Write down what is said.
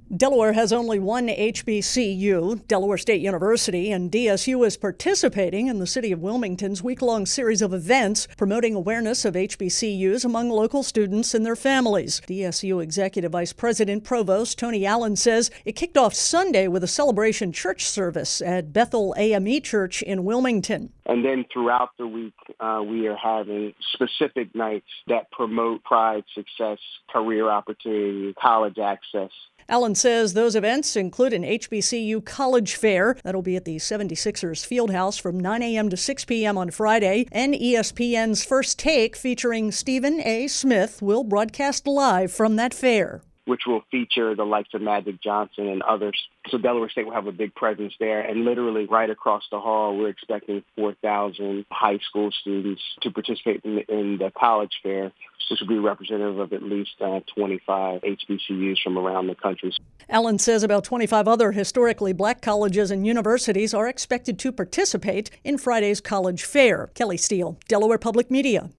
Delaware has only one HBCU, Delaware State University, and DSU is participating in the city of Wilmington's week-long series of events promoting awareness of HBCUs among local students and their families. DSU Executive Vice President Provost Tony Allen says it kicked off Sunday with a celebration church service at Bethel AME Church in Wilmington. And then throughout the week, we are having specific nights that promote pride, success, career opportunity, college access. Allen says those events include an HBCU college fair that'll be at the 76ers Fieldhouse from 9 a.m. to 6 p.m. on Friday, and ESPN's First Take featuring Stephen A. Smith will broadcast live from that fair, which will feature the likes of Magic Johnson and others. So Delaware State will have a big presence there. And literally right across the hall, we're expecting 4,000 high school students to participate in the college fair, which will be representative of at least 25 HBCUs from around the country. Allen says about 25 other historically black colleges and universities are expected to participate in Friday's college fair. Kelly Steele, Delaware Public Media.